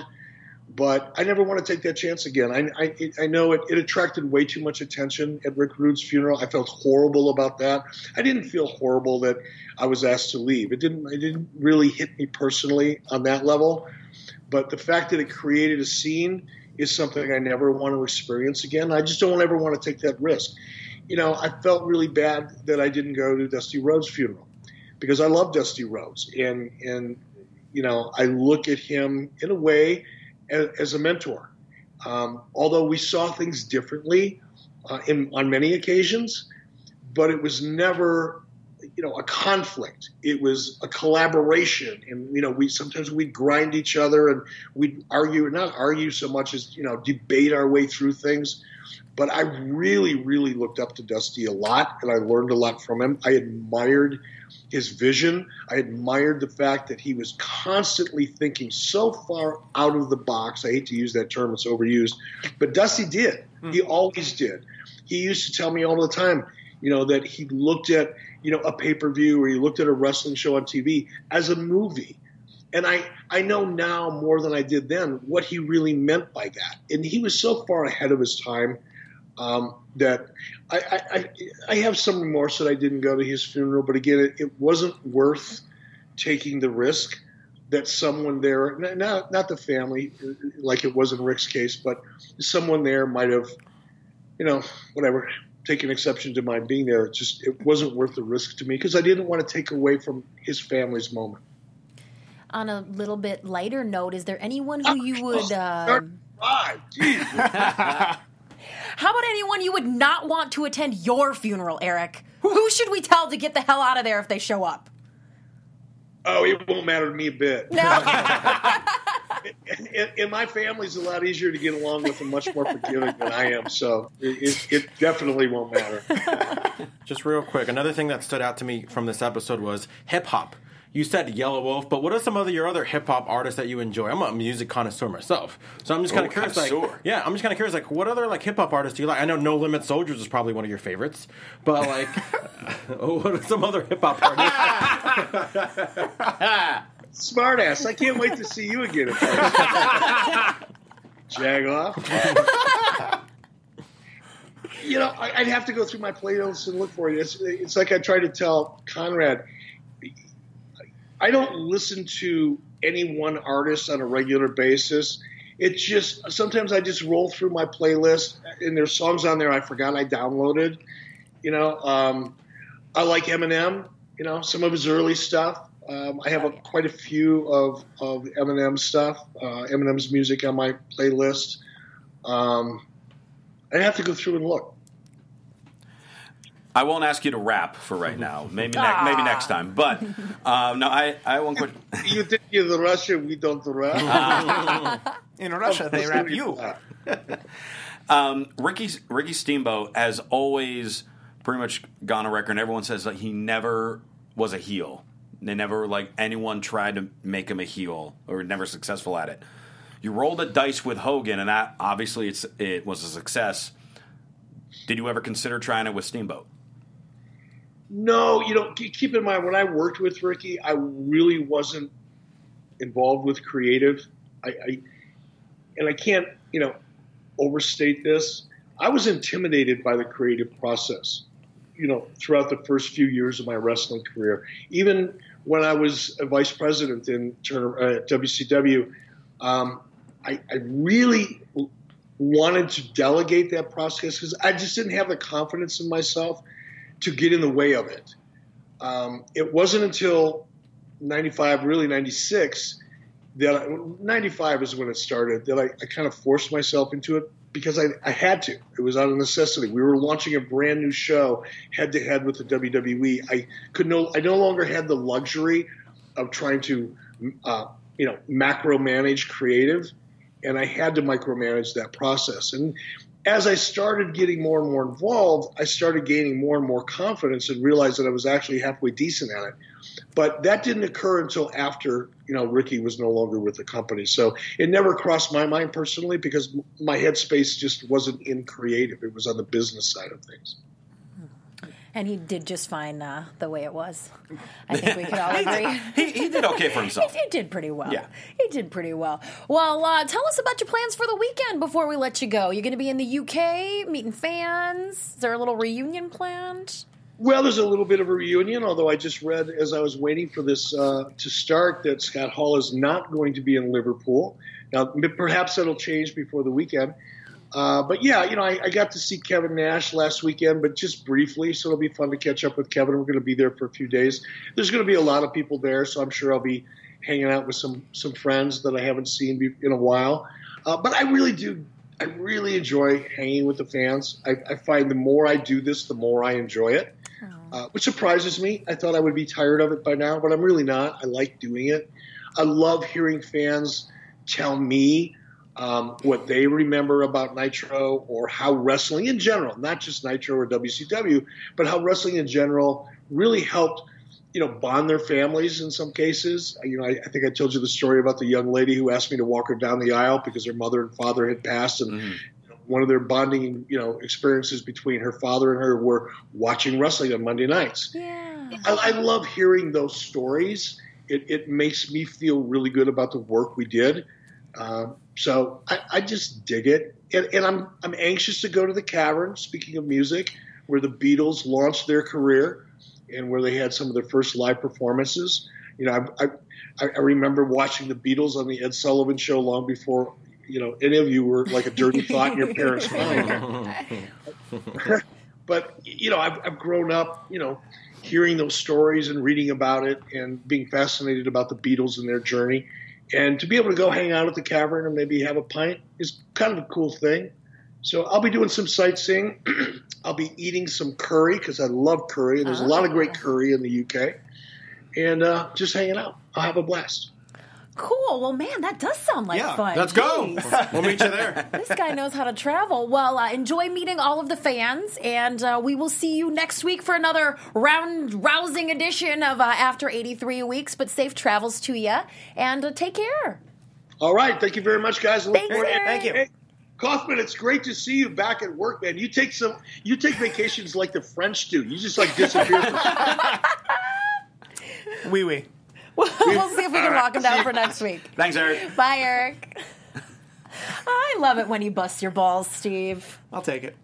But I never want to take that chance again. I, I, I know it, it attracted way too much attention at Rick Rude's funeral. I felt horrible about that. I didn't feel horrible that I was asked to leave. It didn't, it didn't really hit me personally on that level. But the fact that it created a scene is something I never want to experience again. I just don't ever want to take that risk. You know, I felt really bad that I didn't go to Dusty Rhodes' funeral because I love Dusty Rhodes. And, and you know, I look at him in a way as, as a mentor. Um, although we saw things differently uh, in, on many occasions, but it was never – you know, a conflict. It was a collaboration, and you know, we sometimes we'd grind each other and we'd argue, not argue so much as you know, debate our way through things. But I really, really looked up to Dusty a lot, and I learned a lot from him. I admired his vision. I admired the fact that he was constantly thinking so far out of the box. I hate to use that term; it's overused, but Dusty did. He always did. He used to tell me all the time, you know, that he looked at, you know, a pay-per-view or he looked at a wrestling show on T V as a movie. And I, I know now more than I did then what he really meant by that. And he was so far ahead of his time um, that I, I, I, I have some remorse that I didn't go to his funeral. But again, it, it wasn't worth taking the risk that someone there, not, not the family like it was in Rick's case, but someone there might have, you know, whatever, taken exception to my being there. It just it wasn't worth the risk to me because I didn't want to take away from his family's moment. On a little bit lighter note, is there anyone who you would? Uh, Right. How about anyone you would not want to attend your funeral, Eric? Who should we tell to get the hell out of there if they show up? Oh, it won't matter to me a bit. No. And, and my family's a lot easier to get along with and much more forgiving than I am, so it, it, it definitely won't matter. Just real quick, another thing that stood out to me from this episode was hip-hop. You said Yellow Wolf, but what are some of your other hip-hop artists that you enjoy? I'm a music connoisseur myself, so I'm just kind of Oh, curious. Like, connoisseur. yeah, I'm just kind of curious. Like, what other like hip-hop artists do you like? I know No Limit Soldiers is probably one of your favorites, but like, what are some other hip-hop artists? Smartass, I can't wait to see you again. Jag off. You know, I, I'd have to go through my playlists and look for it. It's, it's like I try to tell Conrad, I don't listen to any one artist on a regular basis. It's just sometimes I just roll through my playlist and there's songs on there I forgot I downloaded. You know, um, I like Eminem, you know, some of his early stuff. Um, I have a, quite a few of, of Eminem stuff, uh, Eminem's music on my playlist. Um, I'd have to go through and look. I won't ask you to rap for right now. Maybe ne- maybe next time. But um, no, I I won't quit. You think you're the Russia, we don't rap. In Russia, they rap you. Um, Ricky Ricky Steamboat has always pretty much gone on record, and everyone says that he never was a heel. They never, like, anyone tried to make him a heel or never successful at it. You rolled a dice with Hogan, and that obviously it's, it was a success. Did you ever consider trying it with Steamboat? No, you know, keep in mind, when I worked with Ricky, I really wasn't involved with creative. I, I and I can't, you know, overstate this. I was intimidated by the creative process, you know, throughout the first few years of my wrestling career. Even when I was a vice president in Turner, uh, W C W, um, I, I really wanted to delegate that process because I just didn't have the confidence in myself to get in the way of it. Um, it wasn't until ninety-five, really ninety-six, that I, ninety-five is when it started, that I, I kind of forced myself into it because I, I had to. It was out of necessity. We were launching a brand new show head to head with the W W E. I could no, I no longer had the luxury of trying to, uh, you know, macro manage creative, and I had to micromanage that process. And as I started getting more and more involved, I started gaining more and more confidence and realized that I was actually halfway decent at it. But that didn't occur until after, you know, Ricky was no longer with the company. So it never crossed my mind personally because my headspace just wasn't in creative. It was on the business side of things. And he did just fine uh, the way it was. I think we could all agree. he, he did okay for himself. He, he did pretty well. Yeah. He did pretty well. Well, uh, tell us about your plans for the weekend before we let you go. You're going to be in the U K, meeting fans. Is there a little reunion planned? Well, there's a little bit of a reunion, although I just read as I was waiting for this uh, to start that Scott Hall is not going to be in Liverpool. Now, perhaps that'll change before the weekend. Uh, but, yeah, you know, I, I got to see Kevin Nash last weekend, but just briefly, so it'll be fun to catch up with Kevin. We're going to be there for a few days. There's going to be a lot of people there, so I'm sure I'll be hanging out with some, some friends that I haven't seen in a while. Uh, but I really do – I really enjoy hanging with the fans. I, I find the more I do this, the more I enjoy it. Uh, which surprises me. I thought I would be tired of it by now, but I'm really not. I like doing it. I love hearing fans tell me um, what they remember about Nitro or how wrestling in general, not just Nitro or W C W, but how wrestling in general really helped, you know, bond their families in some cases. You know, I, I think I told you the story about the young lady who asked me to walk her down the aisle because her mother and father had passed, and mm-hmm. one of their bonding, you know, experiences between her father and her were watching wrestling on Monday nights. Yeah. I, I love hearing those stories. It, it makes me feel really good about the work we did. Uh, so I, I just dig it. And, and I'm I'm anxious to go to the Cavern, speaking of music, where the Beatles launched their career and where they had some of their first live performances. You know, I, I, I remember watching the Beatles on the Ed Sullivan Show long before – you know, any of you were like a dirty thought in your parents' mind. But, you know, I've, I've grown up, you know, hearing those stories and reading about it and being fascinated about the Beatles and their journey. And to be able to go hang out at the Cavern and maybe have a pint is kind of a cool thing. So I'll be doing some sightseeing. I'll be eating some curry because I love curry. There's oh. a lot of great curry in the U K. And uh, just hanging out. I'll have a blast. Cool. Well, man, that does sound like yeah, fun. Let's go. We'll meet you there. This guy knows how to travel. Well, uh, enjoy meeting all of the fans, and uh, we will see you next week for another round rousing edition of uh, After eighty-three Weeks. But safe travels to you, and uh, take care. All right. Thank you very much, guys. Thanks, Eric. Thank you. Hey, Kaufman, it's great to see you back at work, man. You take some. You take vacations like the French do. You just like disappear. For Wee wee. We'll see if we can lock him down for next week. Thanks, Eric. Bye, Eric. I love it when you bust your balls, Steve. I'll take it.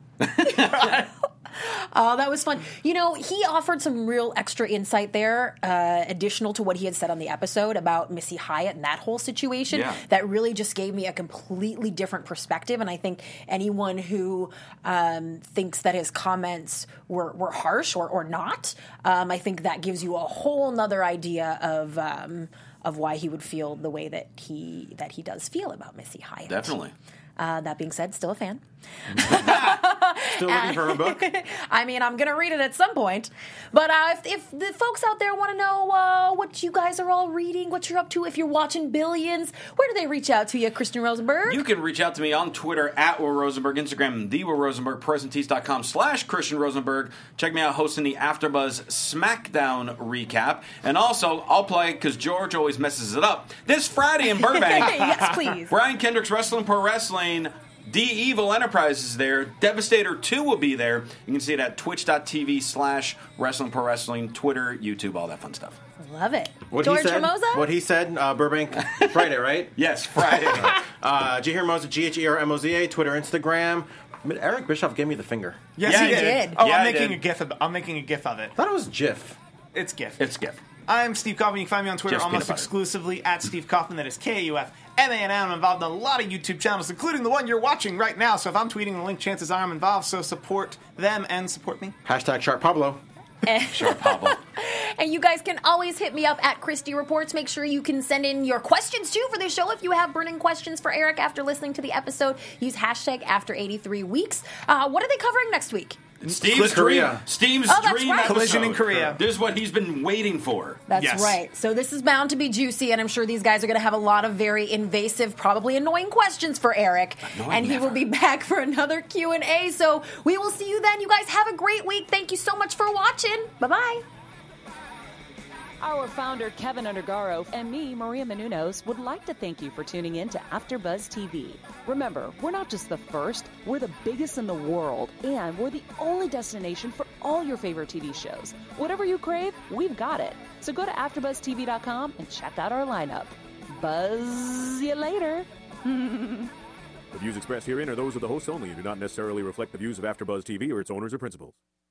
Oh, that was fun. You know, he offered some real extra insight there, uh, additional to what he had said on the episode about Missy Hyatt and that whole situation. Yeah. That really just gave me a completely different perspective. And I think anyone who um, thinks that his comments were, were harsh or, or not, um, I think that gives you a whole nother idea of um, of why he would feel the way that he that he does feel about Missy Hyatt. Definitely. Uh, that being said, still a fan. Still looking for her book? I mean, I'm going to read it at some point. But uh, if, if the folks out there want to know uh, what you guys are all reading, what you're up to, if you're watching Billions, where do they reach out to you, Christian Rosenberg? You can reach out to me on Twitter at Will Rosenberg, Instagram, the Will Rosenberg, Presentees.com slash Christian Rosenberg. Check me out hosting the AfterBuzz SmackDown recap. And also, I'll play, because George always messes it up, this Friday in Burbank. Yes, please. Brian Kendrick's Wrestling Pro Wrestling. The Evil Enterprise is there. Devastator two will be there. You can see it at twitch.tv slash Wrestling Pro Wrestling, Twitter, YouTube, all that fun stuff. Love it. What George he said, Hermosa? What he said, uh, Burbank, Friday, right? Yes, Friday. uh, G Hermosa, G H E R M O Z A, Twitter, Instagram. Eric Bischoff gave me the finger. Yes, Yeah, he he did. did. Oh, Yeah, I'm he making did. a gif. Of, I'm making a gif of it. I thought it was GIF. It's gif. It's Skip. I'm Steve Kaufman. You can find me on Twitter Just almost peanut butter. exclusively at Steve Kaufman. That is K A U F M A N N. I'm involved in a lot of YouTube channels, including the one you're watching right now. So if I'm tweeting the link, chances are I'm involved. So support them and support me. Hashtag Sharp Pablo. Sure, Pablo. And you guys can always hit me up at Christy Reports. Make sure you can send in your questions, too, for this show. If you have burning questions for Eric after listening to the episode, use hashtag after eighty-three weeks. Uh, what are they covering next week? Steve's Korea. dream. Steve's Oh, that's dream right. episode. Collision in Korea. This is what he's been waiting for. That's Yes. right. So this is bound to be juicy, and I'm sure these guys are going to have a lot of very invasive, probably annoying questions for Eric. Annoying and he never. will be back for another Q and A. So we will see you then. You guys have a great week. Thank you so much for watching. Bye-bye. Our founder, Kevin Undergaro, and me, Maria Menounos, would like to thank you for tuning in to AfterBuzz T V. Remember, we're not just the first, we're the biggest in the world, and we're the only destination for all your favorite T V shows. Whatever you crave, we've got it. So go to after buzz t v dot com and check out our lineup. Buzz you later. The views expressed herein are those of the hosts only and do not necessarily reflect the views of AfterBuzz T V or its owners or principals.